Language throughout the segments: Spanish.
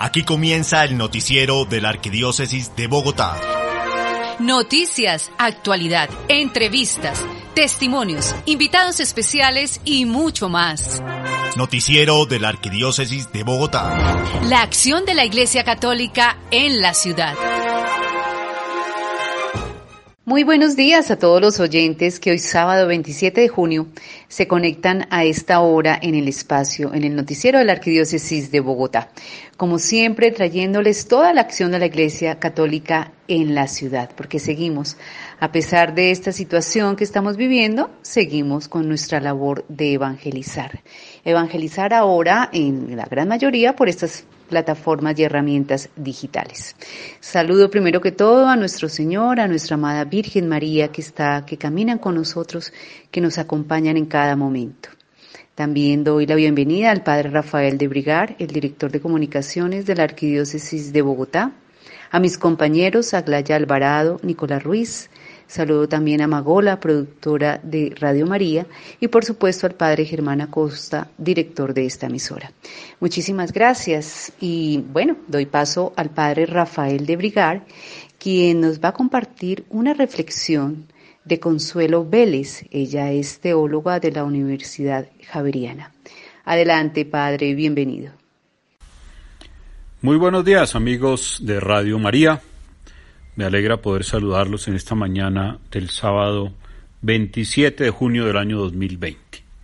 Aquí comienza el noticiero de la Arquidiócesis de Bogotá. Noticias, actualidad, entrevistas, testimonios, invitados especiales y mucho más. Noticiero de la Arquidiócesis de Bogotá. La acción de la Iglesia Católica en la ciudad. Muy buenos días a todos los oyentes que hoy sábado 27 de junio se conectan a esta hora en el espacio, en el noticiero de la Arquidiócesis de Bogotá. Como siempre, trayéndoles toda la acción de la Iglesia Católica en la ciudad, porque seguimos, a pesar de esta situación que estamos viviendo, seguimos con nuestra labor de evangelizar. Evangelizar ahora, en la gran mayoría, por estas plataformas y herramientas digitales. Saludo primero que todo a nuestro Señor, a nuestra amada Virgen María que caminan con nosotros, que nos acompañan en cada momento. También doy la bienvenida al Padre Rafael de Brigar, el director de comunicaciones de la Arquidiócesis de Bogotá, a mis compañeros Aglaya Alvarado, Nicolás Ruiz. Saludo también a Magola, productora de Radio María, y por supuesto al Padre Germán Acosta, director de esta emisora. Muchísimas gracias y bueno, doy paso al Padre Rafael de Brigar, quien nos va a compartir una reflexión de Consuelo Vélez. Ella es teóloga de la Universidad Javeriana. Adelante, Padre, bienvenido. Muy buenos días, amigos de Radio María. Me alegra poder saludarlos en esta mañana del sábado 27 de junio del año 2020.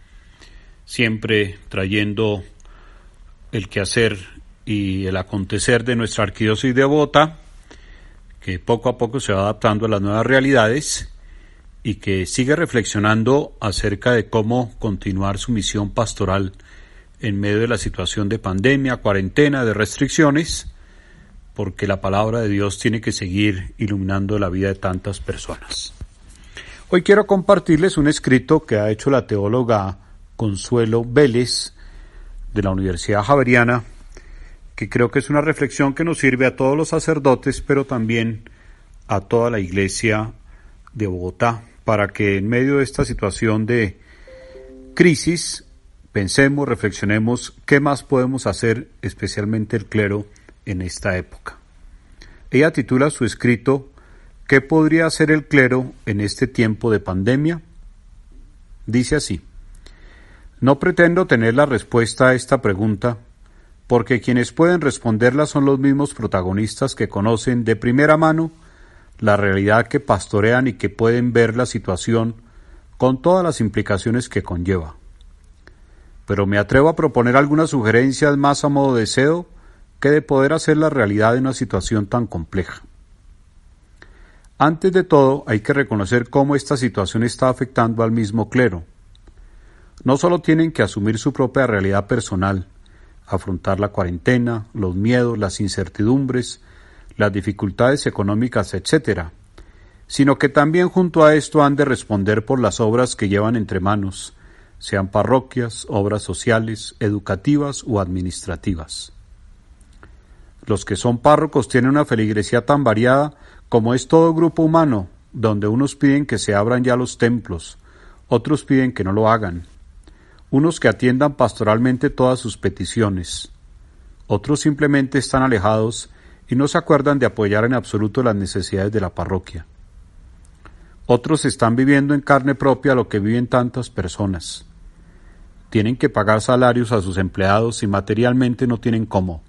Siempre trayendo el quehacer y el acontecer de nuestra arquidiócesis de Bogotá, que poco a poco se va adaptando a las nuevas realidades y que sigue reflexionando acerca de cómo continuar su misión pastoral en medio de la situación de pandemia, cuarentena, de restricciones, porque la palabra de Dios tiene que seguir iluminando la vida de tantas personas. Hoy quiero compartirles un escrito que ha hecho la teóloga Consuelo Vélez de la Universidad Javeriana, que creo que es una reflexión que nos sirve a todos los sacerdotes, pero también a toda la Iglesia de Bogotá, para que en medio de esta situación de crisis pensemos, reflexionemos qué más podemos hacer, especialmente el clero, en esta época. Ella titula su escrito ¿Qué podría hacer el clero en este tiempo de pandemia? Dice así: no pretendo tener la respuesta a esta pregunta, porque quienes pueden responderla son los mismos protagonistas que conocen de primera mano la realidad, que pastorean y que pueden ver la situación con todas las implicaciones que conlleva. Pero me atrevo a proponer algunas sugerencias más a modo de deseo que de poder hacer la realidad de una situación tan compleja. Antes de todo, hay que reconocer cómo esta situación está afectando al mismo clero. No solo tienen que asumir su propia realidad personal, afrontar la cuarentena, los miedos, las incertidumbres, las dificultades económicas, etc., sino que también junto a esto han de responder por las obras que llevan entre manos, sean parroquias, obras sociales, educativas o administrativas. Los que son párrocos tienen una feligresía tan variada como es todo grupo humano, donde unos piden que se abran ya los templos, otros piden que no lo hagan, unos que atiendan pastoralmente todas sus peticiones, otros simplemente están alejados y no se acuerdan de apoyar en absoluto las necesidades de la parroquia. Otros están viviendo en carne propia lo que viven tantas personas. Tienen que pagar salarios a sus empleados y materialmente no tienen cómo.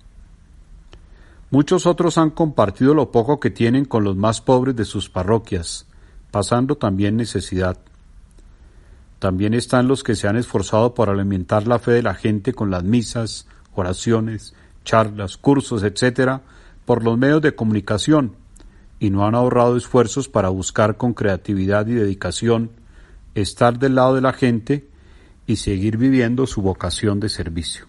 Muchos otros han compartido lo poco que tienen con los más pobres de sus parroquias, pasando también necesidad. También están los que se han esforzado por alimentar la fe de la gente con las misas, oraciones, charlas, cursos, etc., por los medios de comunicación, y no han ahorrado esfuerzos para buscar con creatividad y dedicación estar del lado de la gente y seguir viviendo su vocación de servicio.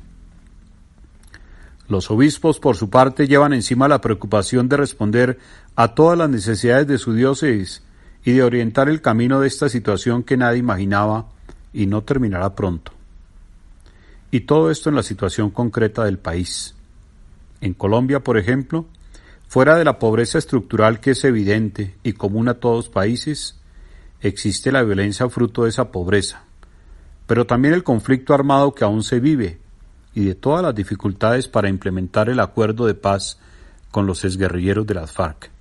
Los obispos, por su parte, llevan encima la preocupación de responder a todas las necesidades de su diócesis y de orientar el camino de esta situación que nadie imaginaba y no terminará pronto. Y todo esto en la situación concreta del país. En Colombia, por ejemplo, fuera de la pobreza estructural que es evidente y común a todos los países, existe la violencia fruto de esa pobreza, pero también el conflicto armado que aún se vive, y de todas las dificultades para implementar el acuerdo de paz con los exguerrilleros de las FARC.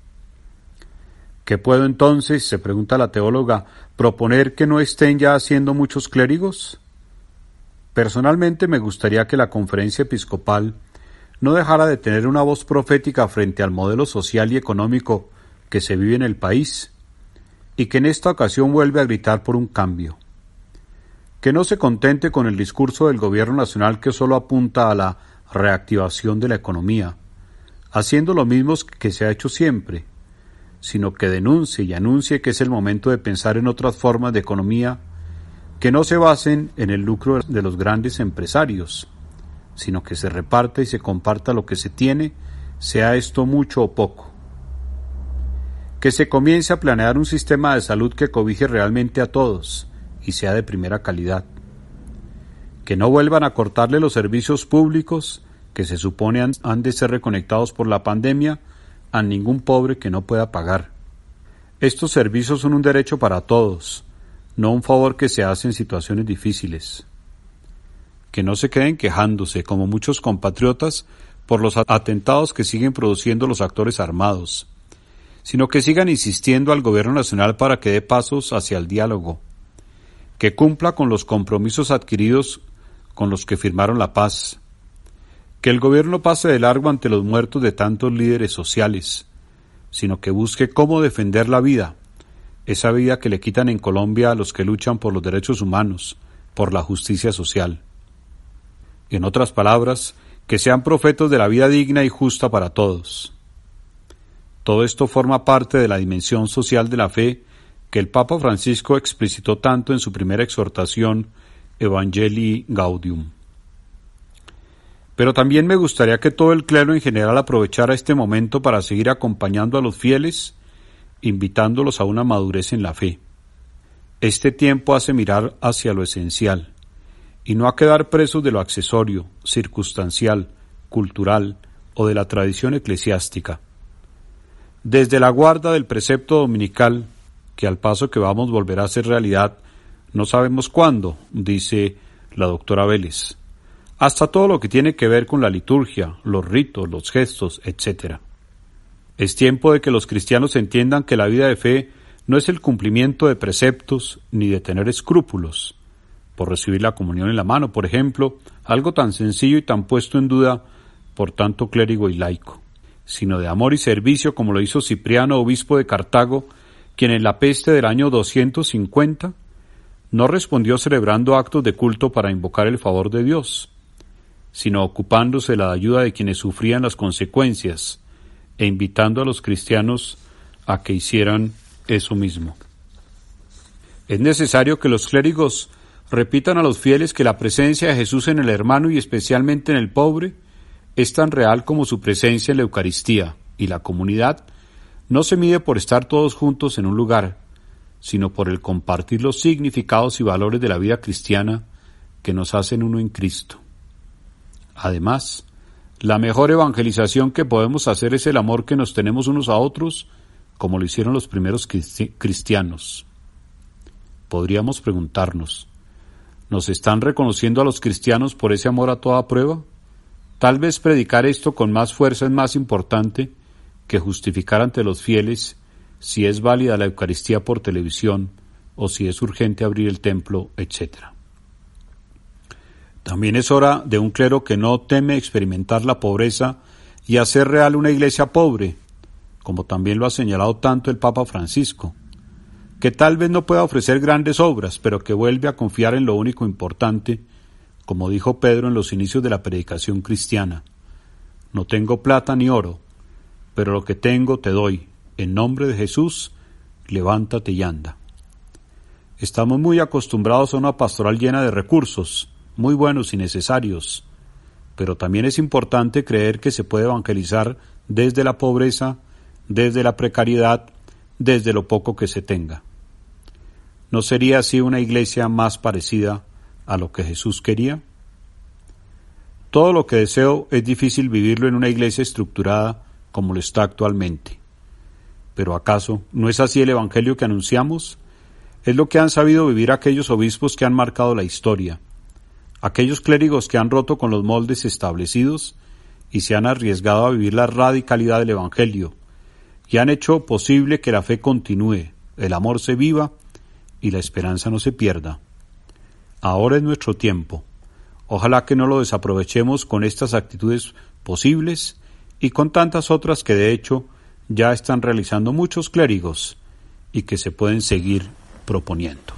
¿Qué puedo entonces, se pregunta la teóloga, proponer que no estén ya haciendo muchos clérigos? Personalmente me gustaría que la conferencia episcopal no dejara de tener una voz profética frente al modelo social y económico que se vive en el país, y que en esta ocasión vuelve a gritar por un cambio. Que no se contente con el discurso del gobierno nacional que solo apunta a la reactivación de la economía, haciendo lo mismo que se ha hecho siempre, sino que denuncie y anuncie que es el momento de pensar en otras formas de economía que no se basen en el lucro de los grandes empresarios, sino que se reparta y se comparta lo que se tiene, sea esto mucho o poco. Que se comience a planear un sistema de salud que cobije realmente a todos y sea de primera calidad. Que no vuelvan a cortarle los servicios públicos que se supone han de ser reconectados por la pandemia a ningún pobre que no pueda pagar. Estos servicios son un derecho para todos, no un favor que se hace en situaciones difíciles. Que no se queden quejándose, como muchos compatriotas, por los atentados que siguen produciendo los actores armados, sino que sigan insistiendo al gobierno nacional para que dé pasos hacia el diálogo, que cumpla con los compromisos adquiridos con los que firmaron la paz, que el gobierno pase de largo ante los muertos de tantos líderes sociales, sino que busque cómo defender la vida, esa vida que le quitan en Colombia a los que luchan por los derechos humanos, por la justicia social. En otras palabras, que sean profetas de la vida digna y justa para todos. Todo esto forma parte de la dimensión social de la fe que el Papa Francisco explicitó tanto en su primera exhortación Evangelii Gaudium. Pero también me gustaría que todo el clero en general aprovechara este momento para seguir acompañando a los fieles, invitándolos a una madurez en la fe. Este tiempo hace mirar hacia lo esencial, y no a quedar presos de lo accesorio, circunstancial, cultural o de la tradición eclesiástica. Desde la guarda del precepto dominical, que al paso que vamos volverá a ser realidad, no sabemos cuándo, dice la doctora Vélez, hasta todo lo que tiene que ver con la liturgia, los ritos, los gestos, etc. Es tiempo de que los cristianos entiendan que la vida de fe no es el cumplimiento de preceptos ni de tener escrúpulos, por recibir la comunión en la mano, por ejemplo, algo tan sencillo y tan puesto en duda por tanto clérigo y laico, sino de amor y servicio como lo hizo Cipriano, obispo de Cartago, quien en la peste del año 250 no respondió celebrando actos de culto para invocar el favor de Dios, sino ocupándose de la ayuda de quienes sufrían las consecuencias e invitando a los cristianos a que hicieran eso mismo. Es necesario que los clérigos repitan a los fieles que la presencia de Jesús en el hermano y especialmente en el pobre es tan real como su presencia en la Eucaristía, y la comunidad no se mide por estar todos juntos en un lugar, sino por el compartir los significados y valores de la vida cristiana que nos hacen uno en Cristo. Además, la mejor evangelización que podemos hacer es el amor que nos tenemos unos a otros, como lo hicieron los primeros cristianos. Podríamos preguntarnos, ¿nos están reconociendo a los cristianos por ese amor a toda prueba? Tal vez predicar esto con más fuerza es más importante que justificar ante los fieles si es válida la Eucaristía por televisión o si es urgente abrir el templo, etc. También es hora de un clero que no teme experimentar la pobreza y hacer real una iglesia pobre, como también lo ha señalado tanto el Papa Francisco, que tal vez no pueda ofrecer grandes obras, pero que vuelve a confiar en lo único importante, como dijo Pedro en los inicios de la predicación cristiana: no tengo plata ni oro, pero lo que tengo te doy. En nombre de Jesús, levántate y anda. Estamos muy acostumbrados a una pastoral llena de recursos, muy buenos y necesarios, pero también es importante creer que se puede evangelizar desde la pobreza, desde la precariedad, desde lo poco que se tenga. ¿No sería así una iglesia más parecida a lo que Jesús quería? Todo lo que deseo es difícil vivirlo en una iglesia estructurada como lo está actualmente. Pero ¿acaso no es así el evangelio que anunciamos? Es lo que han sabido vivir aquellos obispos que han marcado la historia. aquellos clérigos que han roto con los moldes establecidos y se han arriesgado a vivir la radicalidad del Evangelio, y han hecho posible que la fe continúe, el amor se viva y la esperanza no se pierda. Ahora es nuestro tiempo. Ojalá que no lo desaprovechemos con estas actitudes posibles y con tantas otras que de hecho ya están realizando muchos clérigos y que se pueden seguir proponiendo.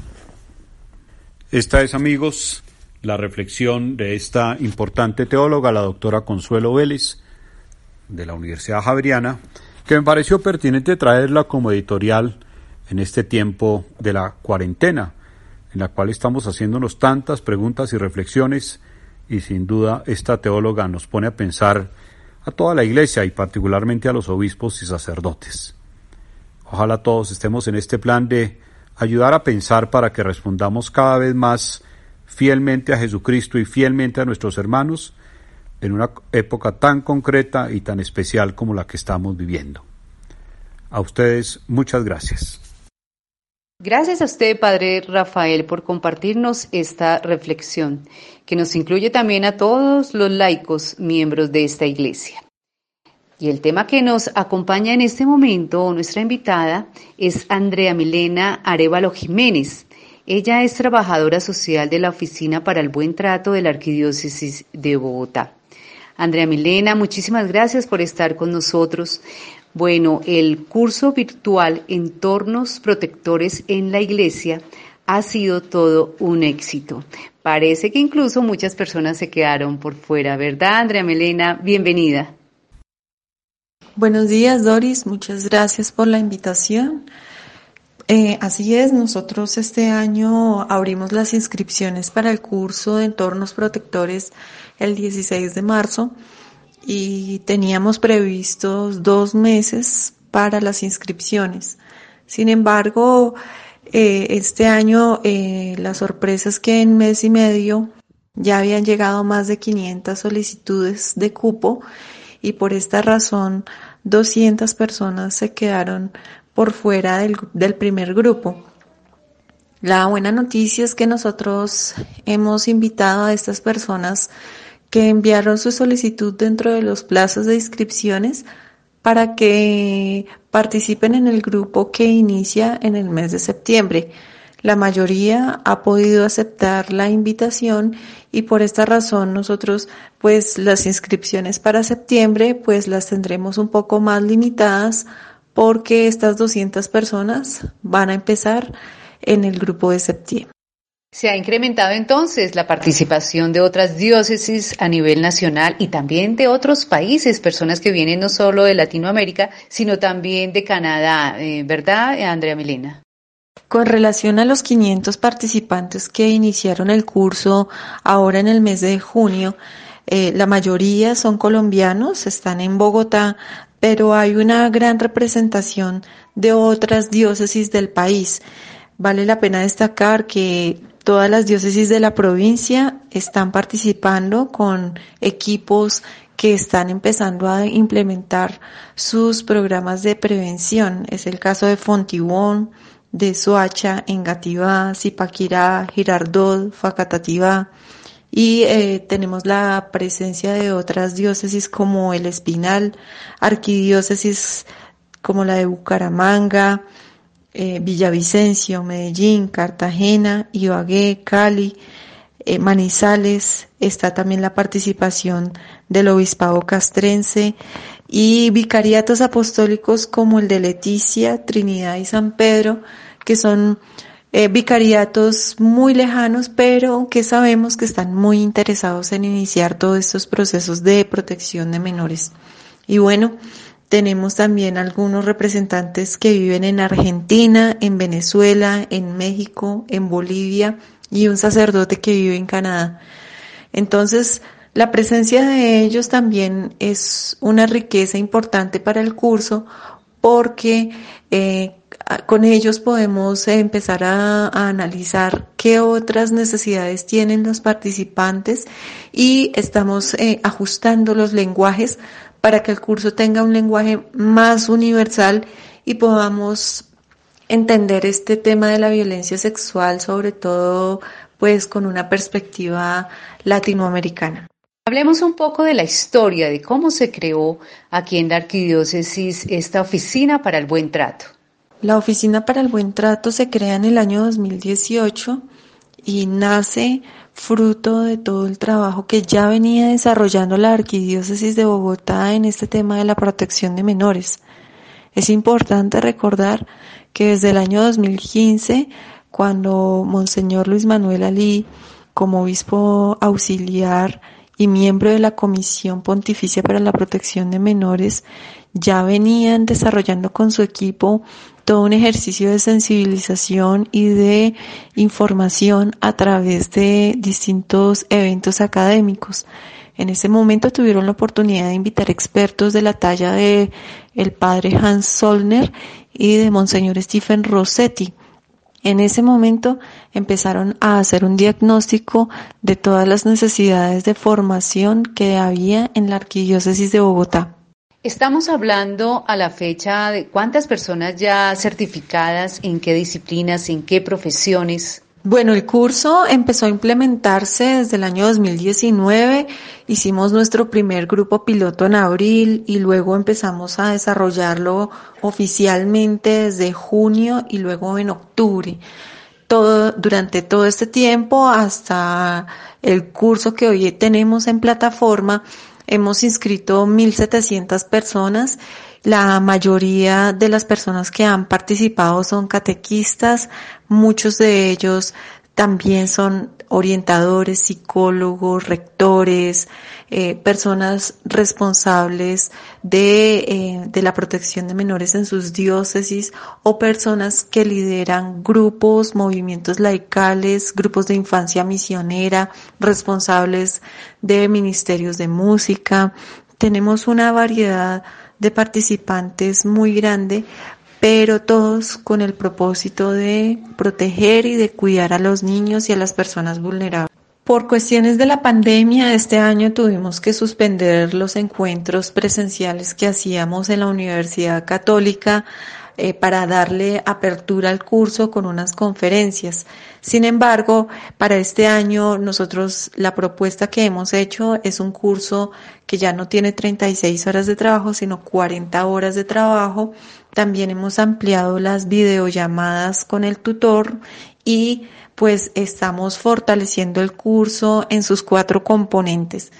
Esta es, amigos, la reflexión de esta importante teóloga, la doctora Consuelo Vélez, de la Universidad Javeriana, que me pareció pertinente traerla como editorial en este tiempo de la cuarentena, en la cual estamos haciéndonos tantas preguntas y reflexiones, y sin duda esta teóloga nos pone a pensar a toda la Iglesia y particularmente a los obispos y sacerdotes. Ojalá todos estemos en este plan de ayudar a pensar para que respondamos cada vez más fielmente a Jesucristo y fielmente a nuestros hermanos en una época tan concreta y tan especial como la que estamos viviendo. A ustedes, muchas gracias. Gracias a usted, Padre Rafael, por compartirnos esta reflexión, que nos incluye también a todos los laicos miembros de esta iglesia. Y el tema que nos acompaña en este momento, nuestra invitada, es Andrea Milena Arévalo Jiménez. Ella es trabajadora social de la Oficina para el Buen Trato de la Arquidiócesis de Bogotá. Andrea Milena, muchísimas gracias por estar con nosotros. Bueno, el curso virtual Entornos Protectores en la Iglesia ha sido todo un éxito. Parece que incluso muchas personas se quedaron por fuera, ¿verdad, Andrea Milena? Bienvenida. Buenos días, Doris. Muchas gracias por la invitación. Así es, nosotros este año abrimos las inscripciones para el curso de Entornos Protectores el 16 de marzo. Y teníamos previstos 2 meses para las inscripciones. Sin embargo, este año la sorpresa es que en mes y medio ya habían llegado más de 500 solicitudes de cupo y por esta razón 200 personas se quedaron por fuera del primer grupo. La buena noticia es que nosotros hemos invitado a estas personas que enviaron su solicitud dentro de los plazos de inscripciones para que participen en el grupo que inicia en el mes de septiembre. La mayoría ha podido aceptar la invitación y por esta razón nosotros pues las inscripciones para septiembre pues las tendremos un poco más limitadas porque estas 200 personas van a empezar en el grupo de septiembre. Se ha incrementado entonces la participación de otras diócesis a nivel nacional y también de otros países, personas que vienen no solo de Latinoamérica, sino también de Canadá, ¿verdad, Andrea Milena? Con relación a los 500 participantes que iniciaron el curso ahora en el mes de junio, la mayoría son colombianos, están en Bogotá, pero hay una gran representación de otras diócesis del país. Vale la pena destacar que todas las diócesis de la provincia están participando con equipos que están empezando a implementar sus programas de prevención. Es el caso de Fontibón, de Soacha, Engativá, Zipaquirá, Girardot, Facatativá. Y tenemos la presencia de otras diócesis como el Espinal, arquidiócesis como la de Bucaramanga, Villavicencio, Medellín, Cartagena, Ibagué, Cali, Manizales. Está también la participación del Obispado Castrense y vicariatos apostólicos como el de Leticia, Trinidad y San Pedro, que son vicariatos muy lejanos, pero que sabemos que están muy interesados en iniciar todos estos procesos de protección de menores. Y bueno, tenemos también algunos representantes que viven en Argentina, en Venezuela, en México, en Bolivia y un sacerdote que vive en Canadá. Entonces, la presencia de ellos también es una riqueza importante para el curso porque con ellos podemos empezar a analizar qué otras necesidades tienen los participantes y estamos ajustando los lenguajes para que el curso tenga un lenguaje más universal y podamos entender este tema de la violencia sexual, sobre todo pues con una perspectiva latinoamericana. Hablemos un poco de la historia, de cómo se creó aquí en la Arquidiócesis esta Oficina para el Buen Trato. La Oficina para el Buen Trato se crea en el año 2018 y nace fruto de todo el trabajo que ya venía desarrollando la Arquidiócesis de Bogotá en este tema de la protección de menores. Es importante recordar que desde el año 2015, cuando Monseñor Luis Manuel Alí, como obispo auxiliar y miembro de la Comisión Pontificia para la Protección de Menores, ya venían desarrollando con su equipo todo un ejercicio de sensibilización y de información a través de distintos eventos académicos. En ese momento tuvieron la oportunidad de invitar expertos de la talla de el padre Hans Zollner y de Monseñor Stephen Rossetti. En ese momento empezaron a hacer un diagnóstico de todas las necesidades de formación que había en la Arquidiócesis de Bogotá. Estamos hablando a la fecha de cuántas personas ya certificadas, en qué disciplinas, en qué profesiones. Bueno, el curso empezó a implementarse desde el año 2019, hicimos nuestro primer grupo piloto en abril y luego empezamos a desarrollarlo oficialmente desde junio y luego en octubre. Durante todo este tiempo, hasta el curso que hoy tenemos en plataforma, hemos inscrito 1,700 personas. La mayoría de las personas que han participado son catequistas, muchos de ellos también son orientadores, psicólogos, rectores, personas responsables de la protección de menores en sus diócesis o personas que lideran grupos, movimientos laicales, grupos de infancia misionera, responsables de ministerios de música. Tenemos una variedad de participantes muy grande, pero todos con el propósito de proteger y de cuidar a los niños y a las personas vulnerables. Por cuestiones de la pandemia, este año tuvimos que suspender los encuentros presenciales que hacíamos en la Universidad Católica para darle apertura al curso con unas conferencias. Sin embargo, para este año nosotros la propuesta que hemos hecho es un curso que ya no tiene 36 horas de trabajo, sino 40 horas de trabajo. También hemos ampliado las videollamadas con el tutor y pues estamos fortaleciendo el curso en sus 4 componentes.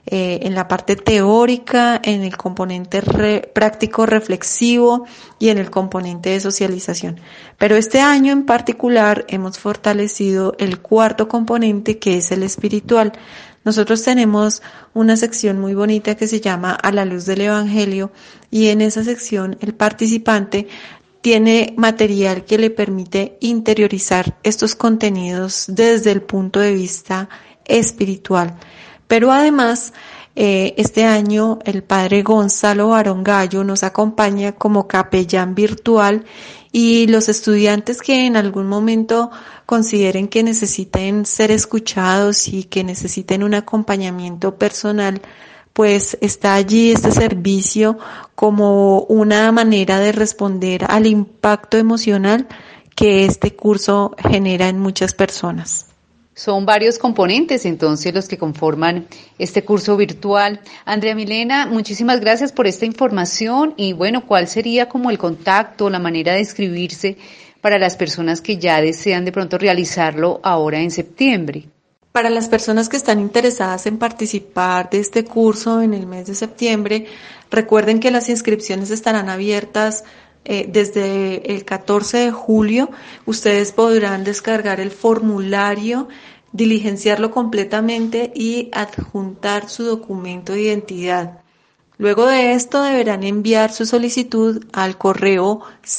En la parte teórica, en el componente práctico reflexivo y en el componente de socialización. Pero este año en particular hemos fortalecido el 4º componente, que es el espiritual. Nosotros tenemos una sección muy bonita que se llama A la luz del Evangelio, y en esa sección el participante tiene material que le permite interiorizar estos contenidos desde el punto de vista espiritual. Pero además, este año el padre Gonzalo Barón Gallo nos acompaña como capellán virtual, y los estudiantes que en algún momento consideren que necesiten ser escuchados y que necesiten un acompañamiento personal, pues está allí este servicio como una manera de responder al impacto emocional que este curso genera en muchas personas. Son varios componentes entonces los que conforman este curso virtual. Andrea Milena, muchísimas gracias por esta información y bueno, ¿cuál sería como el contacto, la manera de inscribirse para las personas que ya desean de pronto realizarlo ahora en septiembre? Para las personas que están interesadas en participar de este curso en el mes de septiembre, recuerden que las inscripciones estarán abiertas desde el 14 de julio. Ustedes podrán descargar el formulario, diligenciarlo completamente y adjuntar su documento de identidad. Luego de esto deberán enviar su solicitud al correo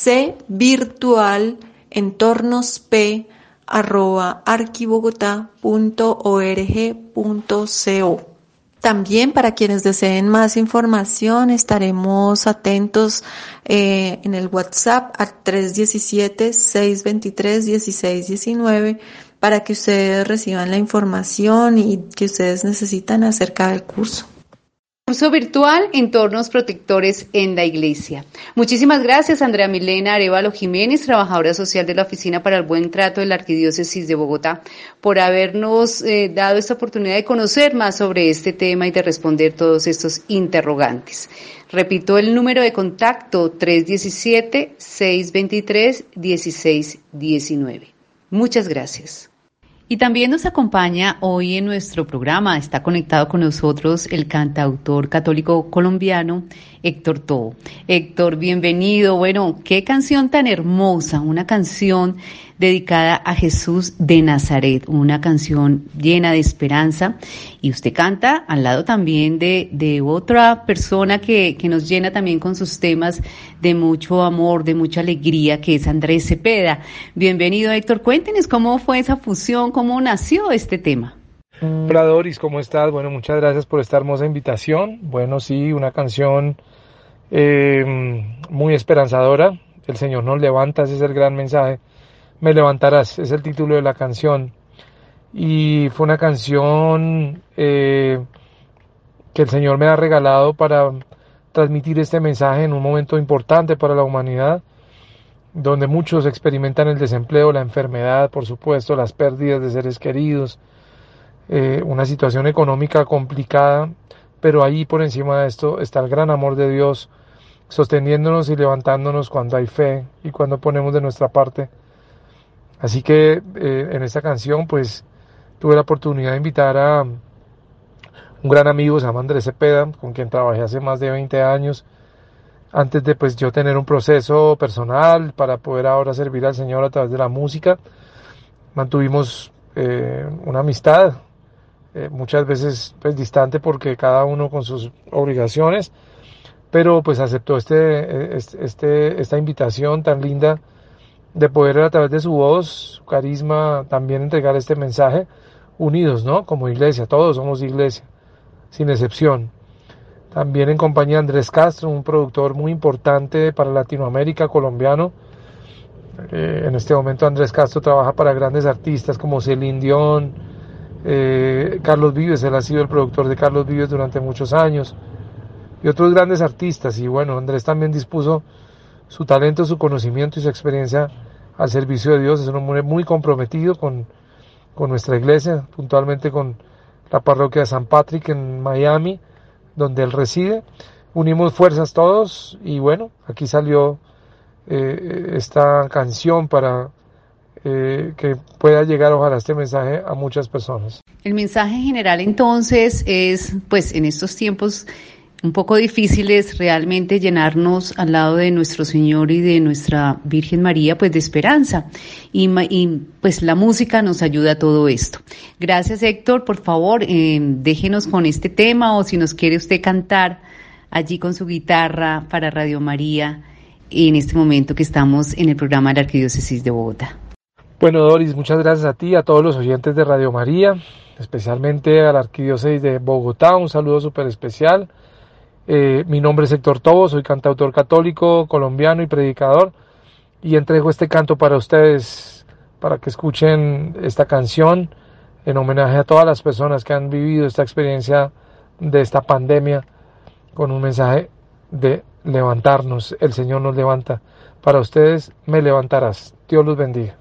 cvirtual@arquibogotá.org.co. También para quienes deseen más información estaremos atentos en el WhatsApp al 317-623-1619 para que ustedes reciban la información y que ustedes necesitan acerca del curso. Curso virtual Entornos Protectores en la Iglesia. Muchísimas gracias, Andrea Milena Arévalo Jiménez, trabajadora social de la Oficina para el Buen Trato de la Arquidiócesis de Bogotá, por habernos dado esta oportunidad de conocer más sobre este tema y de responder todos estos interrogantes. Repito el número de contacto: 317-623-1619. Muchas gracias. Y también nos acompaña hoy en nuestro programa, está conectado con nosotros el cantautor católico colombiano Héctor Tobo. Héctor, bienvenido. Bueno, qué canción tan hermosa, una canción dedicada a Jesús de Nazaret, una canción llena de esperanza, y usted canta al lado también de otra persona que nos llena también con sus temas de mucho amor, de mucha alegría, que es Andrés Cepeda. Bienvenido, Héctor. Cuéntenos cómo fue esa fusión, cómo nació este tema. Hola, Doris, ¿cómo estás? Bueno, muchas gracias por esta hermosa invitación. Bueno, sí, una canción muy esperanzadora. El Señor nos levanta, ese es el gran mensaje. Me levantarás, es el título de la canción. Y fue una canción que el Señor me ha regalado para transmitir este mensaje en un momento importante para la humanidad, donde muchos experimentan el desempleo, la enfermedad, por supuesto, las pérdidas de seres queridos, una situación económica complicada, pero ahí por encima de esto está el gran amor de Dios, sosteniéndonos y levantándonos cuando hay fe y cuando ponemos de nuestra parte. Así que en esta canción pues tuve la oportunidad de invitar a un gran amigo, se llama Andrés Cepeda, con quien trabajé hace más de 20 años, antes de pues yo tener un proceso personal para poder ahora servir al Señor a través de la música. Mantuvimos una amistad, muchas veces pues distante porque cada uno con sus obligaciones, pero pues aceptó esta invitación tan linda de poder a través de su voz, su carisma, también entregar este mensaje unidos, ¿no? Como iglesia, todos somos iglesia, sin excepción. También en compañía de Andrés Castro, un productor muy importante para Latinoamérica, colombiano. En este momento Andrés Castro trabaja para grandes artistas como Celine Dion, Carlos Vives, él ha sido el productor de Carlos Vives durante muchos años, y otros grandes artistas. Y bueno, Andrés también dispuso su talento, su conocimiento y su experiencia al servicio de Dios. Es un hombre muy comprometido con nuestra iglesia, puntualmente con la parroquia de San Patrick en Miami, donde él reside. Unimos fuerzas todos y bueno, aquí salió esta canción para que pueda llegar ojalá este mensaje a muchas personas. El mensaje general entonces es, pues en estos tiempos un poco difíciles, realmente llenarnos al lado de nuestro Señor y de nuestra Virgen María, pues de esperanza. Y pues la música nos ayuda a todo esto. Gracias, Héctor. Por favor, déjenos con este tema, o si nos quiere usted cantar allí con su guitarra para Radio María en este momento que estamos en el programa de la Arquidiócesis de Bogotá. Bueno, Doris, muchas gracias a ti, a todos los oyentes de Radio María, especialmente a la Arquidiócesis de Bogotá. Un saludo súper especial. Mi nombre es Héctor Tobo, soy cantautor católico, colombiano y predicador, y entrego este canto para ustedes, para que escuchen esta canción en homenaje a todas las personas que han vivido esta experiencia de esta pandemia, con un mensaje de levantarnos. El Señor nos levanta. Para ustedes, me levantarás. Dios los bendiga.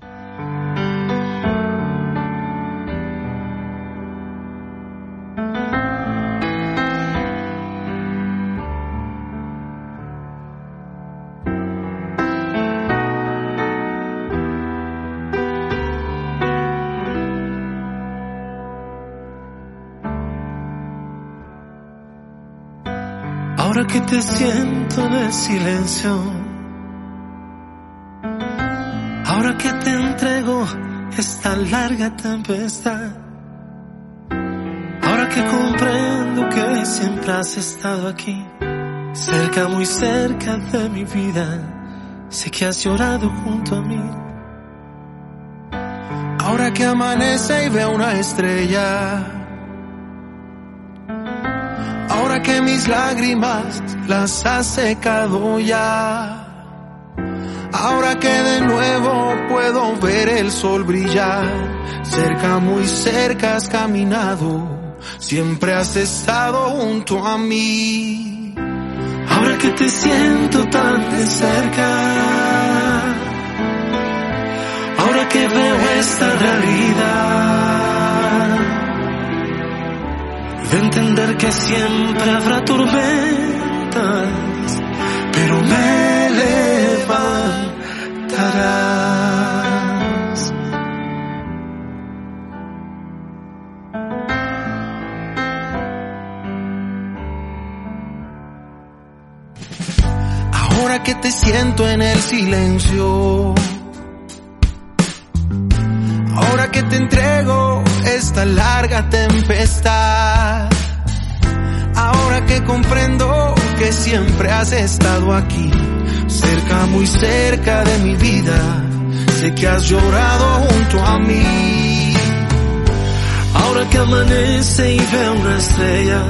Ahora que te siento en el silencio, ahora que te entrego esta larga tempestad, ahora que comprendo que siempre has estado aquí, cerca, muy cerca de mi vida, sé que has llorado junto a mí. Ahora que amanece y veo una estrella, ahora que mis lágrimas las has secado ya, ahora que de nuevo puedo ver el sol brillar, cerca, muy cerca has caminado, siempre has estado junto a mí. Ahora que te siento tan de cerca, ahora que veo esta realidad, de entender que siempre habrá tormentas, pero me levantarás. Ahora que te siento en el silencio, ahora que te entrego esta larga tempestad, ahora que comprendo que siempre has estado aquí, cerca, muy cerca de mi vida, sé que has llorado junto a mí. Ahora que amanece y veo una estrella,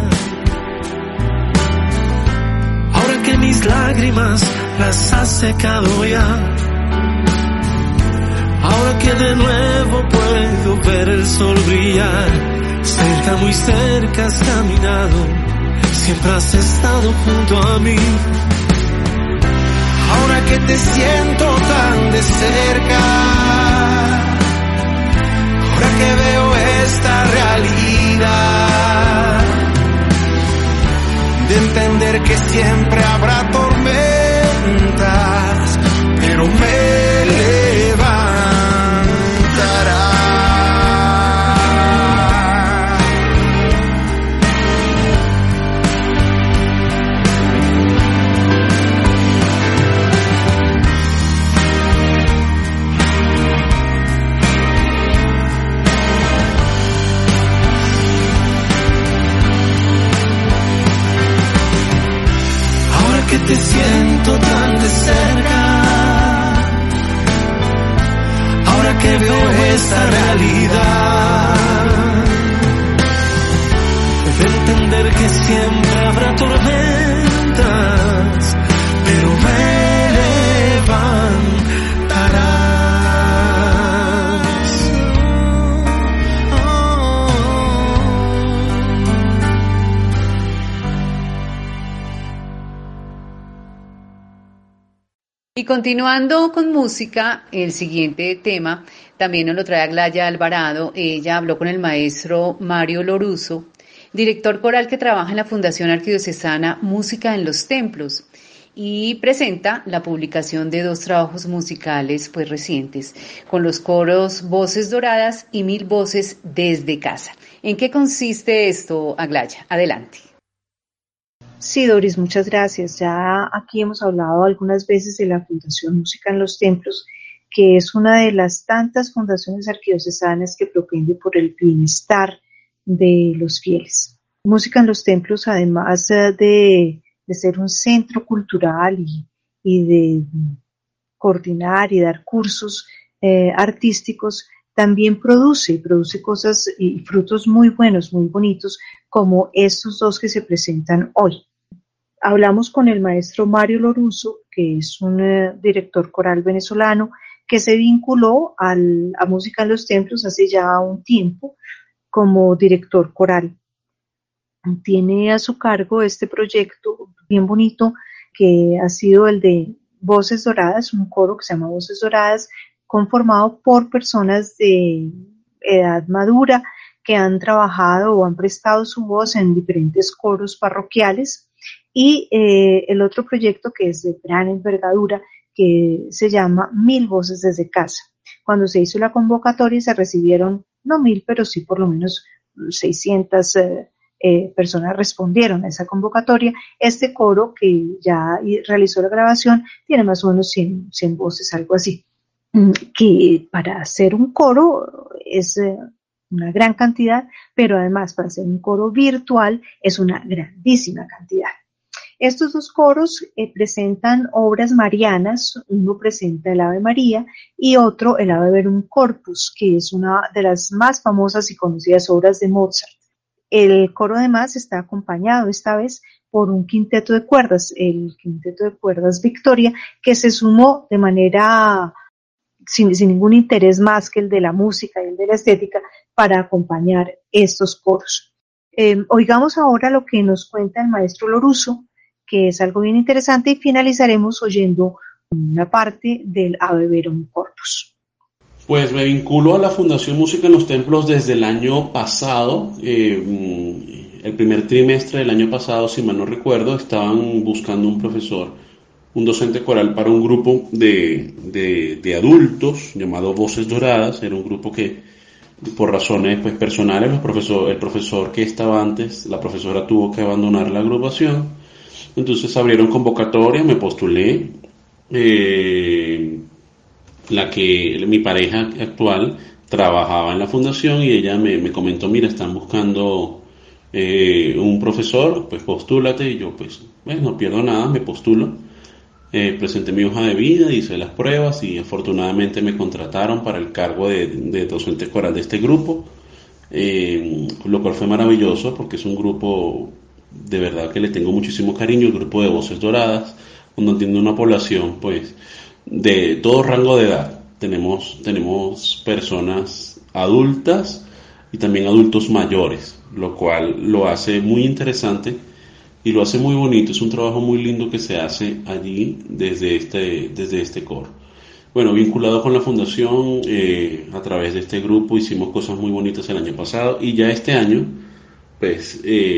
ahora que mis lágrimas las has secado ya, ahora que de nuevo puedo ver el sol brillar, cerca, muy cerca has caminado, siempre has estado junto a mí. Ahora que te siento tan de cerca, ahora que veo esta realidad, de entender que siempre habrá tormentas, pero me levantará. Que te siento tan de cerca, ahora que veo esta realidad, de entender que siempre habrá tormentas, pero me levantarás. Y continuando con música, el siguiente tema también nos lo trae Aglaya Alvarado. Ella habló con el maestro Mario Loruso, director coral que trabaja en la Fundación Arquidiocesana Música en los Templos, y presenta la publicación de 2 trabajos musicales pues recientes, con los coros Voces Doradas y 1000 Voces desde Casa. ¿En qué consiste esto, Aglaya? Adelante. Sí, Doris, muchas gracias. Ya aquí hemos hablado algunas veces de la Fundación Música en los Templos, que es una de las tantas fundaciones arquidiocesanas que propende por el bienestar de los fieles. Música en los Templos, además de ser un centro cultural y de coordinar y dar cursos artísticos, también produce cosas y frutos muy buenos, muy bonitos, como estos 2 que se presentan hoy. Hablamos con el maestro Mario Loruso, que es un director coral venezolano que se vinculó a Música en los Templos hace ya un tiempo como director coral. Tiene a su cargo este proyecto bien bonito que ha sido el de Voces Doradas, un coro que se llama Voces Doradas, conformado por personas de edad madura que han trabajado o han prestado su voz en diferentes coros parroquiales, y el otro proyecto que es de gran envergadura que se llama 1000 Voces desde Casa. Cuando se hizo la convocatoria se recibieron no 1000, pero sí por lo menos 600 personas respondieron a esa convocatoria. Este coro que ya realizó la grabación tiene más o menos 100 voces, algo así, que para hacer un coro es una gran cantidad, pero además para hacer un coro virtual es una grandísima cantidad. Estos 2 coros presentan obras marianas. Uno presenta el Ave María y otro el Ave Verum Corpus, que es una de las más famosas y conocidas obras de Mozart. El coro además está acompañado esta vez por un quinteto de cuerdas, el quinteto de cuerdas Victoria, que se sumó de manera sin ningún interés más que el de la música y el de la estética para acompañar estos coros. Oigamos ahora lo que nos cuenta el maestro Loruso, que es algo bien interesante, y finalizaremos oyendo una parte del Ave Verum Corpus. Pues me vinculo a la Fundación Música en los Templos desde el año pasado. El primer trimestre del año pasado, si mal no recuerdo, estaban buscando un profesor, un docente coral para un grupo de adultos llamado Voces Doradas. Era un grupo que, por razones pues personales, el profesor que estaba antes, la profesora tuvo que abandonar la agrupación. Entonces abrieron convocatoria, me postulé. Mi pareja actual trabajaba en la fundación y ella me comentó, mira, están buscando un profesor, pues postúlate. Y yo, pues, no pierdo nada, me postulo. Presenté mi hoja de vida, hice las pruebas y afortunadamente me contrataron para el cargo de docente coral de este grupo, lo cual fue maravilloso porque es un grupo de verdad que le tengo muchísimo cariño, el grupo de Voces Doradas, donde atiende una población pues de todo rango de edad. Tenemos personas adultas y también adultos mayores, lo cual lo hace muy interesante y lo hace muy bonito. Es un trabajo muy lindo que se hace allí desde este coro. Bueno, vinculado con la fundación, a través de este grupo hicimos cosas muy bonitas el año pasado, y ya este año pues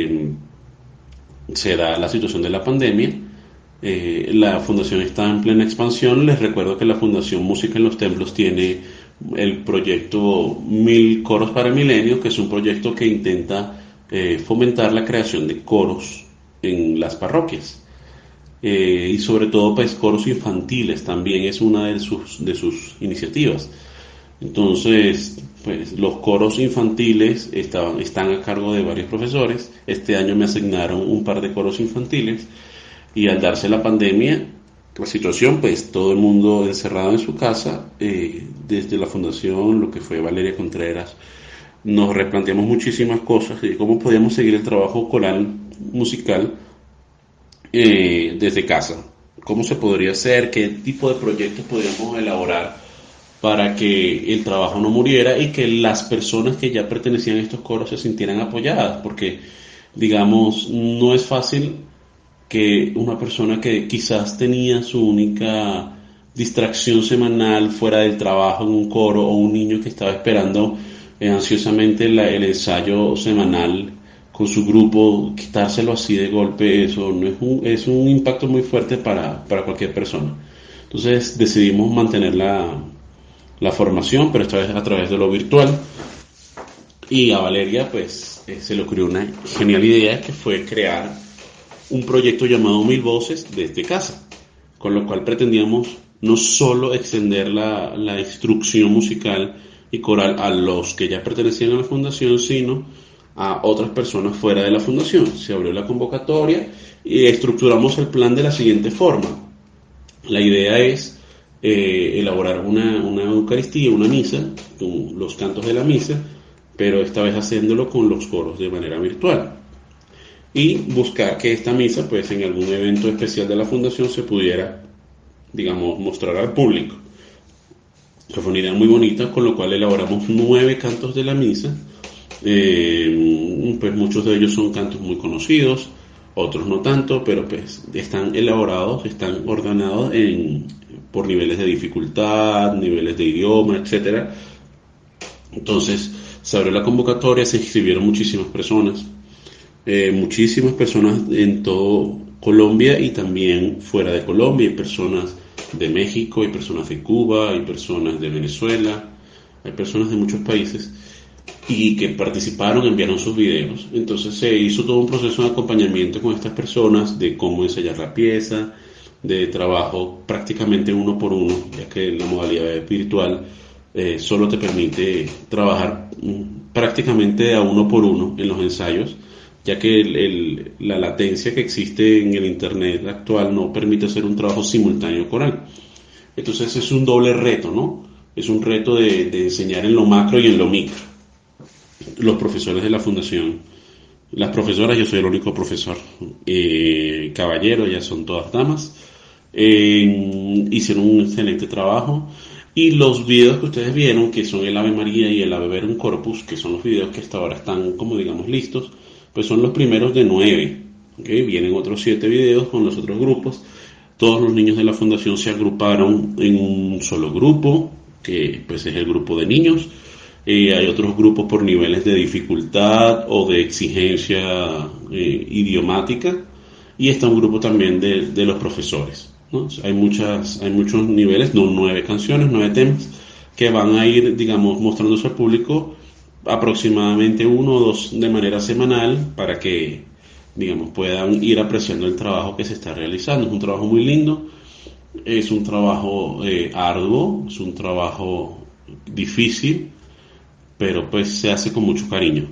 se da la situación de la pandemia. La fundación está en plena expansión. Les recuerdo que la Fundación Música en los Templos tiene el proyecto 1000 Coros para el Milenio, que es un proyecto que intenta fomentar la creación de coros en las parroquias, y sobre todo pues coros infantiles también es una de sus iniciativas. Entonces pues los coros infantiles están a cargo de varios profesores. Este año me asignaron un par de coros infantiles, y al darse la pandemia, la situación, pues todo el mundo encerrado en su casa, desde la fundación, lo que fue Valeria Contreras, nos replanteamos muchísimas cosas de cómo podíamos seguir el trabajo coral musical desde casa. ¿Cómo se podría hacer? ¿Qué tipo de proyectos podríamos elaborar para que el trabajo no muriera y que las personas que ya pertenecían a estos coros se sintieran apoyadas? Porque, digamos, no es fácil que una persona que quizás tenía su única distracción semanal fuera del trabajo en un coro, o un niño que estaba esperando ansiosamente el ensayo semanal con su grupo, quitárselo así de golpe, eso no es un impacto muy fuerte para cualquier persona. Entonces decidimos mantener la formación, pero esta vez a través de lo virtual, y a Valeria pues se le ocurrió una genial idea, que fue crear un proyecto llamado 1000 Voces desde casa, con lo cual pretendíamos no solo extender la instrucción musical y coral a los que ya pertenecían a la fundación, sino a otras personas fuera de la fundación. Se abrió la convocatoria y estructuramos el plan de la siguiente forma. La idea es elaborar una Eucaristía, una misa, con los cantos de la misa, pero esta vez haciéndolo con los coros de manera virtual. Y buscar que esta misa, pues en algún evento especial de la fundación, se pudiera, digamos, mostrar al público. Que fue una idea muy bonita, con lo cual elaboramos 9 cantos de la misa. Pues muchos de ellos son cantos muy conocidos, otros no tanto, pero pues están elaborados, están ordenados por niveles de dificultad, niveles de idioma, etcétera. Entonces se abrió la convocatoria, se inscribieron muchísimas personas en todo Colombia y también fuera de Colombia. Hay personas de México, hay personas de Cuba, hay personas de Venezuela, hay personas de muchos países, y que participaron, enviaron sus videos. Entonces se hizo todo un proceso de acompañamiento con estas personas, de cómo ensayar la pieza, de trabajo prácticamente uno por uno, ya que la modalidad virtual solo te permite trabajar prácticamente a uno por uno en los ensayos, ya que la latencia que existe en el internet actual no permite hacer un trabajo simultáneo coral. Entonces es un doble reto, ¿no? Es un reto de enseñar en lo macro y en lo micro. Los profesores de la fundación, las profesoras, yo soy el único profesor caballero, ya son todas damas, hicieron un excelente trabajo. Y los videos que ustedes vieron, que son el Ave María y el Ave Verum Corpus, que son los videos que hasta ahora están, como digamos, listos, pues son los primeros de 9. ¿Okay? Vienen otros 7 videos con los otros grupos. Todos los niños de la fundación se agruparon en un solo grupo, que pues es el grupo de niños. Hay otros grupos por niveles de dificultad o de exigencia idiomática, y está un grupo también de los profesores, ¿no? Hay muchos niveles, 9 canciones, 9 temas, que van a ir, digamos, mostrándose al público aproximadamente 1 o 2 de manera semanal, para que, digamos, puedan ir apreciando el trabajo que se está realizando. Es un trabajo muy lindo, es un trabajo arduo, es un trabajo difícil, pero pues se hace con mucho cariño.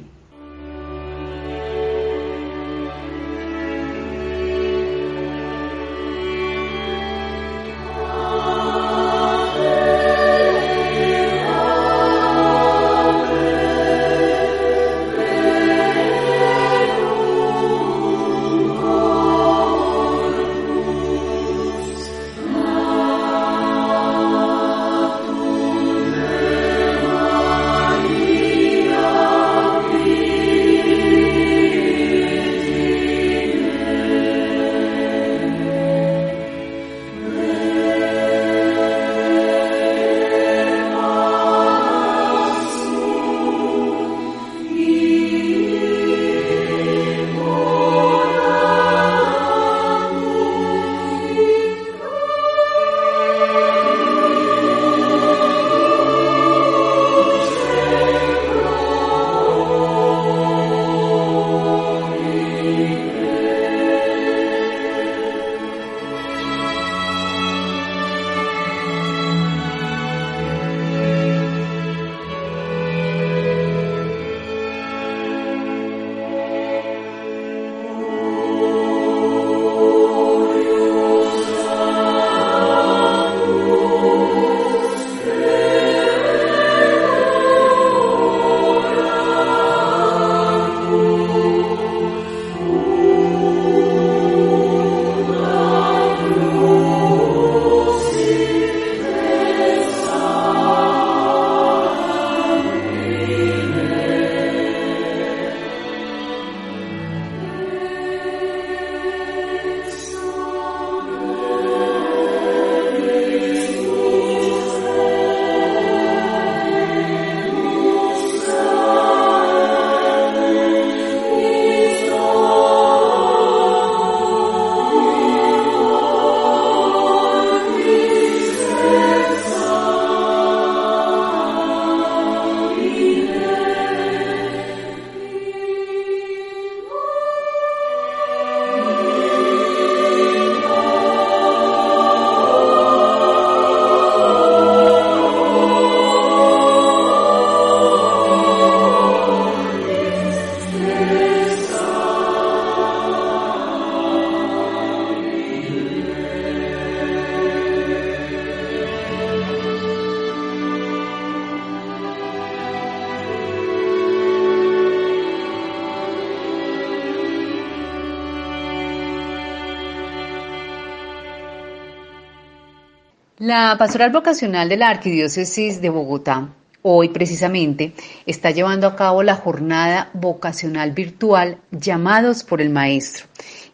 La Pastoral Vocacional de la Arquidiócesis de Bogotá hoy precisamente está llevando a cabo la jornada vocacional virtual Llamados por el Maestro.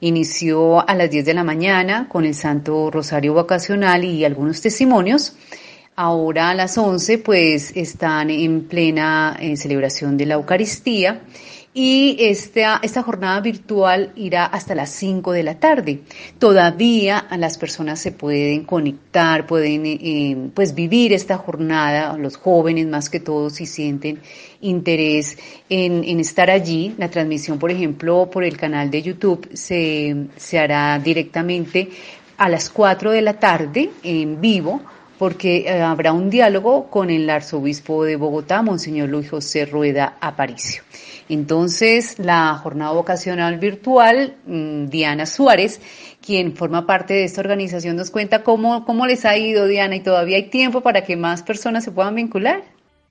Inició a las 10 de la mañana con el Santo Rosario Vocacional y algunos testimonios. Ahora a las 11 pues están en plena celebración de la Eucaristía. Y esta jornada virtual irá hasta las 5 de la tarde. Todavía las personas se pueden conectar, pueden pues vivir esta jornada, los jóvenes más que todo, si sienten interés en estar allí. La transmisión, por ejemplo, por el canal de YouTube se hará directamente a las 4 de la tarde en vivo, porque habrá un diálogo con el arzobispo de Bogotá, Monseñor Luis José Rueda Aparicio. Entonces, la jornada vocacional virtual, Diana Suárez, quien forma parte de esta organización, nos cuenta cómo les ha ido, Diana, y todavía hay tiempo para que más personas se puedan vincular.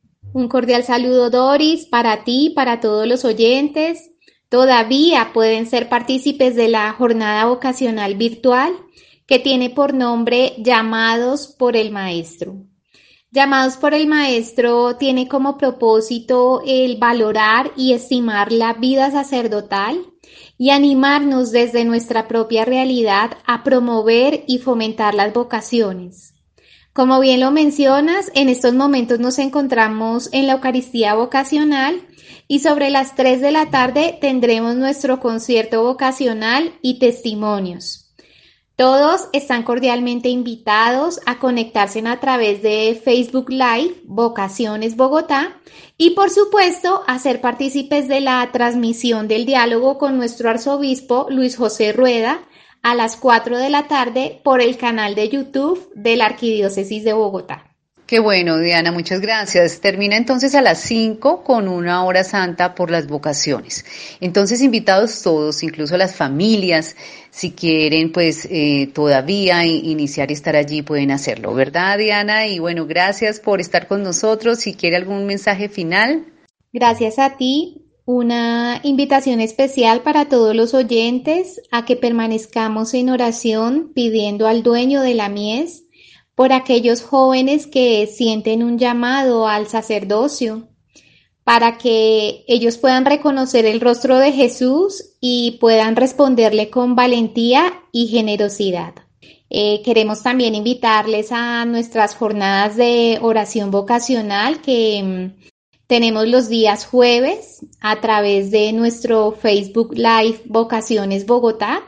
Un cordial saludo, Doris, para ti, para todos los oyentes. Todavía pueden ser partícipes de la jornada vocacional virtual, que tiene por nombre Llamados por el Maestro. Llamados por el Maestro tiene como propósito el valorar y estimar la vida sacerdotal y animarnos desde nuestra propia realidad a promover y fomentar las vocaciones. Como bien lo mencionas, en estos momentos nos encontramos en la Eucaristía Vocacional y sobre las 3 de la tarde tendremos nuestro concierto vocacional y testimonios. Todos están cordialmente invitados a conectarse a través de Facebook Live, Vocaciones Bogotá, y por supuesto a ser partícipes de la transmisión del diálogo con nuestro arzobispo Luis José Rueda a las 4 de la tarde por el canal de YouTube de la Arquidiócesis de Bogotá. Qué bueno, Diana, muchas gracias. Termina entonces a las 5 con una hora santa por las vocaciones. Entonces, invitados todos, incluso las familias, si quieren, pues todavía iniciar y estar allí, pueden hacerlo, ¿verdad, Diana? Y bueno, gracias por estar con nosotros. Si quiere algún mensaje final. Gracias a ti. Una invitación especial para todos los oyentes a que permanezcamos en oración pidiendo al dueño de la mies por aquellos jóvenes que sienten un llamado al sacerdocio, para que ellos puedan reconocer el rostro de Jesús y puedan responderle con valentía y generosidad. Queremos también invitarles a nuestras jornadas de oración vocacional que tenemos los días jueves a través de nuestro Facebook Live Vocaciones Bogotá,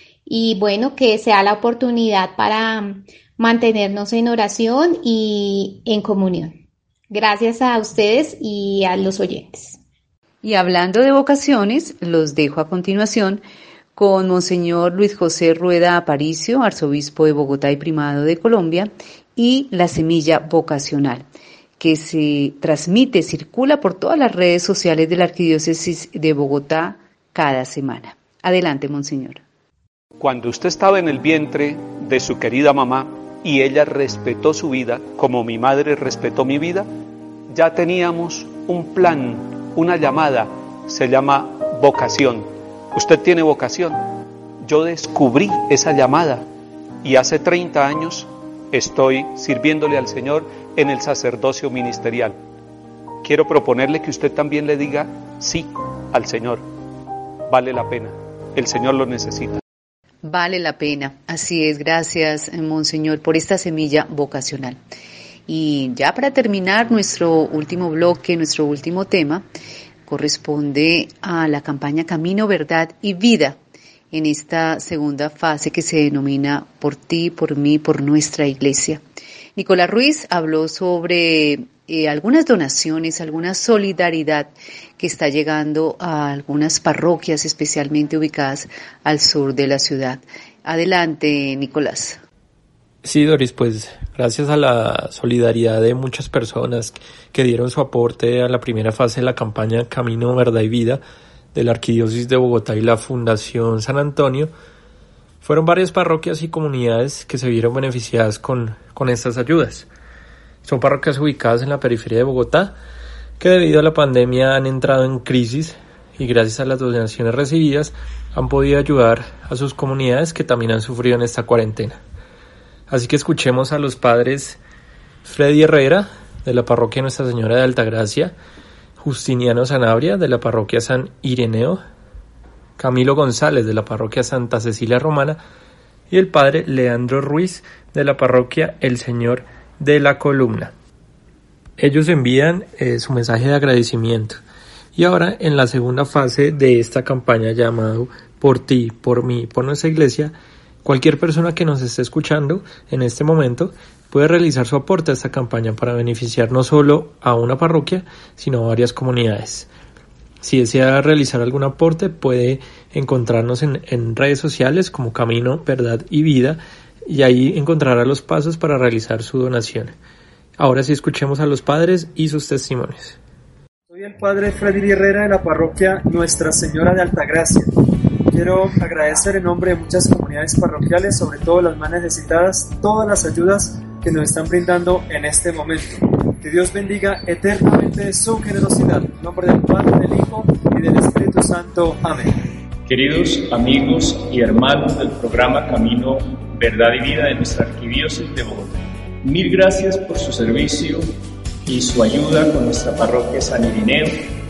y bueno, que sea la oportunidad para mantenernos en oración y en comunión. Gracias a ustedes y a los oyentes. Y hablando de vocaciones, los dejo a continuación con Monseñor Luis José Rueda Aparicio, arzobispo de Bogotá y primado de Colombia, y la semilla vocacional, que se transmite, circula por todas las redes sociales de la Arquidiócesis de Bogotá cada semana. Adelante, Monseñor. Cuando usted estaba en el vientre de su querida mamá, y ella respetó su vida como mi madre respetó mi vida, ya teníamos un plan, una llamada, se llama vocación. Usted tiene vocación. Yo descubrí esa llamada y hace 30 años estoy sirviéndole al Señor en el sacerdocio ministerial. Quiero proponerle que usted también le diga sí al Señor. Vale la pena, el Señor lo necesita. Vale la pena, así es. Gracias, Monseñor, por esta semilla vocacional. Y ya para terminar nuestro último bloque, nuestro último tema, corresponde a la campaña Camino, Verdad y Vida, en esta segunda fase que se denomina Por ti, por mí, por nuestra Iglesia. Nicolás Ruiz habló sobre algunas donaciones, alguna solidaridad que está llegando a algunas parroquias especialmente ubicadas al sur de la ciudad. Adelante, Nicolás. Sí, Doris, pues gracias a la solidaridad de muchas personas que dieron su aporte a la primera fase de la campaña Camino, Verdad y Vida de la Arquidiócesis de Bogotá y la Fundación San Antonio, fueron varias parroquias y comunidades que se vieron beneficiadas con estas ayudas. Son parroquias ubicadas en la periferia de Bogotá que debido a la pandemia han entrado en crisis y gracias a las donaciones recibidas han podido ayudar a sus comunidades que también han sufrido en esta cuarentena. Así que escuchemos a los padres Freddy Herrera de la parroquia Nuestra Señora de Altagracia, Justiniano Sanabria de la parroquia San Ireneo, Camilo González de la parroquia Santa Cecilia Romana y el padre Leandro Ruiz de la parroquia El Señor de la Columna. Ellos envían su mensaje de agradecimiento. Y ahora en la segunda fase de esta campaña llamado Por ti, por mí, por nuestra Iglesia, cualquier persona que nos esté escuchando en este momento puede realizar su aporte a esta campaña para beneficiar no solo a una parroquia, sino a varias comunidades. Si desea realizar algún aporte, puede encontrarnos en redes sociales como Camino, Verdad y Vida, y ahí encontrará los pasos para realizar su donación. Ahora sí escuchemos a los padres y sus testimonios. Soy el padre Freddy Herrera de la parroquia Nuestra Señora de Altagracia. Quiero agradecer en nombre de muchas comunidades parroquiales, sobre todo las más necesitadas, todas las ayudas que nos están brindando en este momento. Que Dios bendiga eternamente su generosidad. En nombre del Padre, del Hijo y del Espíritu Santo. Amén. Queridos amigos y hermanos del programa Camino, Verdad y Vida de nuestra Arquidiócesis de Bogotá, Mil gracias por su servicio y su ayuda con nuestra parroquia San Irineo.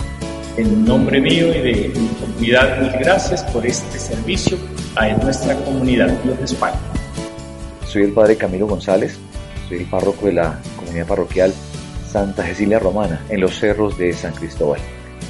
En nombre mío y de mi comunidad, mil gracias por este servicio a nuestra comunidad. Dios les pague. Soy el padre Camilo González, soy el párroco de la comunidad parroquial Santa Cecilia Romana en los cerros de San Cristóbal.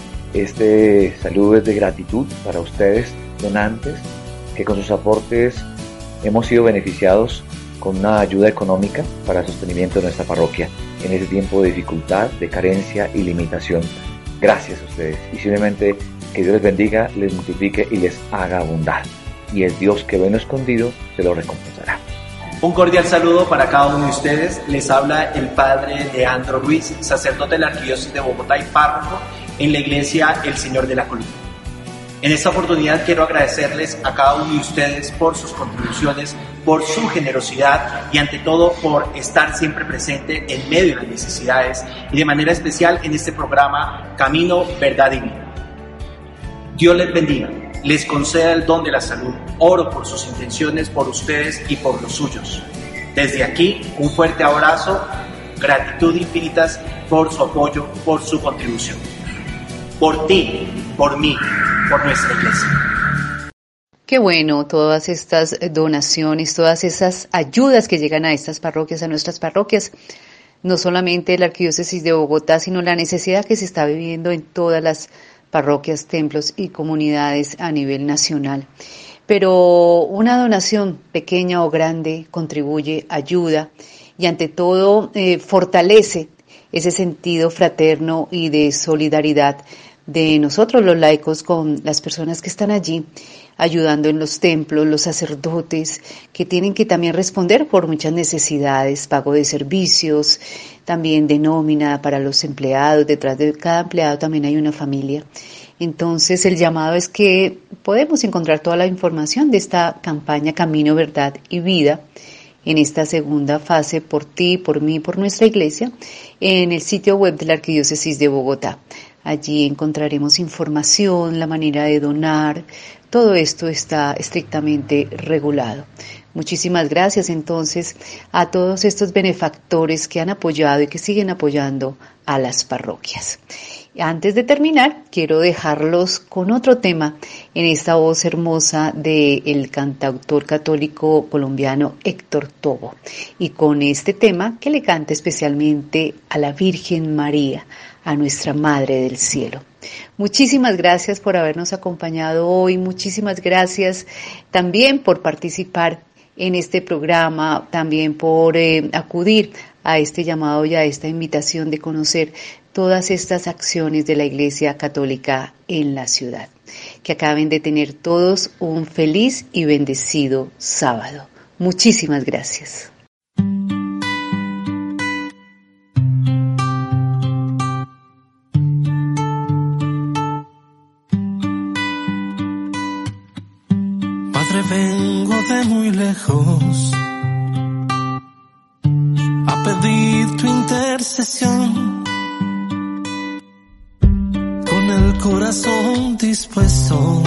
Este saludo es de gratitud para ustedes, donantes, que con sus aportes hemos sido beneficiados con una ayuda económica para el sostenimiento de nuestra parroquia en ese tiempo de dificultad, de carencia y limitación. Gracias a ustedes y simplemente que Dios les bendiga, les multiplique y les haga abundar. Y el Dios que ve en lo escondido se lo recompensará. Un cordial saludo para cada uno de ustedes. Les habla el padre Leandro Ruiz, sacerdote de la Arquidiócesis de Bogotá y párroco en la iglesia El Señor de la Colina. En esta oportunidad quiero agradecerles a cada uno de ustedes por sus contribuciones, por su generosidad y ante todo por estar siempre presente en medio de las necesidades y de manera especial en este programa Camino, Verdad y Vida. Dios les bendiga, les conceda el don de la salud. Oro por sus intenciones, por ustedes y por los suyos. Desde aquí, un fuerte abrazo, gratitud infinitas por su apoyo, por su contribución. Por ti, por mí, por nuestra iglesia. Qué bueno, todas estas donaciones, todas esas ayudas que llegan a estas parroquias, a nuestras parroquias, no solamente la Arquidiócesis de Bogotá, sino la necesidad que se está viviendo en todas las parroquias, templos y comunidades a nivel nacional. Pero una donación pequeña o grande contribuye, ayuda y ante todo fortalece ese sentido fraterno y de solidaridad de nosotros los laicos con las personas que están allí ayudando en los templos, los sacerdotes que tienen que también responder por muchas necesidades, pago de servicios, también de nómina para los empleados, detrás de cada empleado también hay una familia. Entonces el llamado es que podemos encontrar toda la información de esta campaña Camino, Verdad y Vida en esta segunda fase por ti, por mí, por nuestra iglesia en el sitio web de la Arquidiócesis de Bogotá. Allí encontraremos información, la manera de donar, todo esto está estrictamente regulado. Muchísimas gracias entonces a todos estos benefactores que han apoyado y que siguen apoyando a las parroquias. Antes de terminar, quiero dejarlos con otro tema en esta voz hermosa del cantautor católico colombiano Héctor Tobo. Y con este tema que le canta especialmente a la Virgen María, a nuestra Madre del Cielo. Muchísimas gracias por habernos acompañado hoy, muchísimas gracias también por participar en este programa, también por acudir a este llamado y a esta invitación de conocer todas estas acciones de la Iglesia Católica en la ciudad. Que acaben de tener todos un feliz y bendecido sábado. Muchísimas gracias. Padre, vengo de muy lejos a pedir tu intercesión, con el corazón dispuesto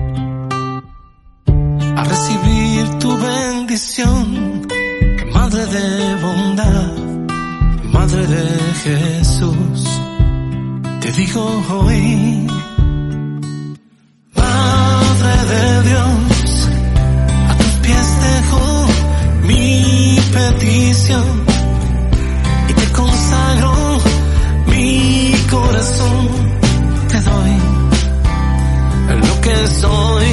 a recibir tu bendición. Madre de bondad, Madre de Jesús, te digo hoy, Madre de Dios, a tus pies dejo mi petición y te consagro mi corazón. Te doy lo que soy,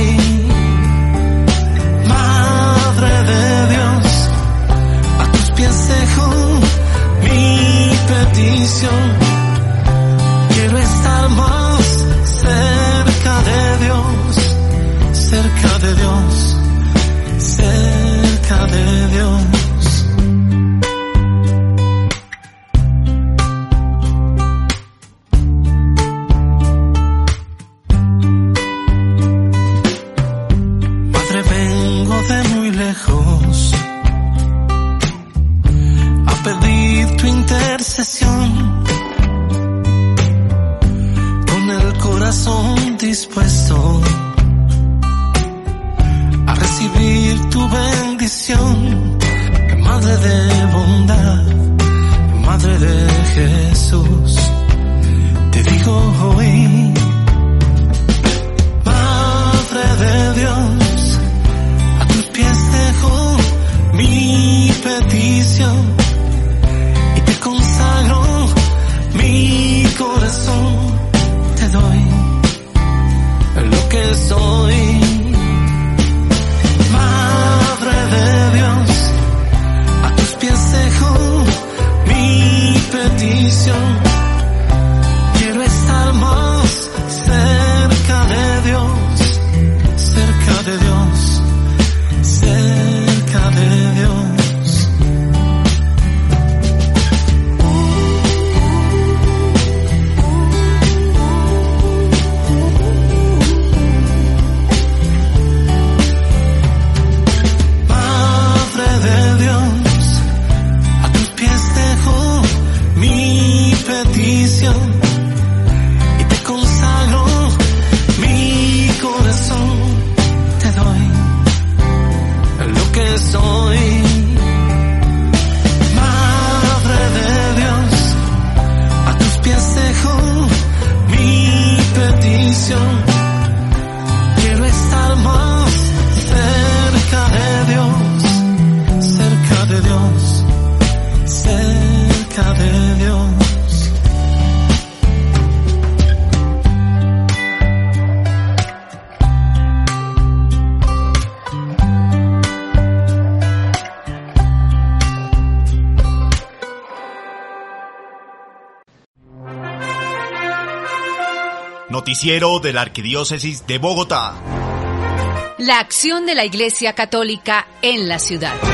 Madre de Dios, a tus pies dejo mi petición. Quiero estar más cerca de Dios, cerca de Dios, cerca de Dios. Con el corazón dispuesto a recibir tu bendición, Madre de bondad. petición y te consagro mi corazón. Te doy lo que soy. Madre de Dios, a tus pies dejo mi petición. Quiero estar más cerca de Dios, cerca de Dios, cerca de Dios. Y te consagro mi corazón. Te doy lo que soy. Madre de Dios, a tus pies dejo mi petición. Quiero estar más cerca de Dios, cerca de Dios, cerca de Dios. Noticiero de la Arquidiócesis de Bogotá. La acción de la Iglesia Católica en la ciudad.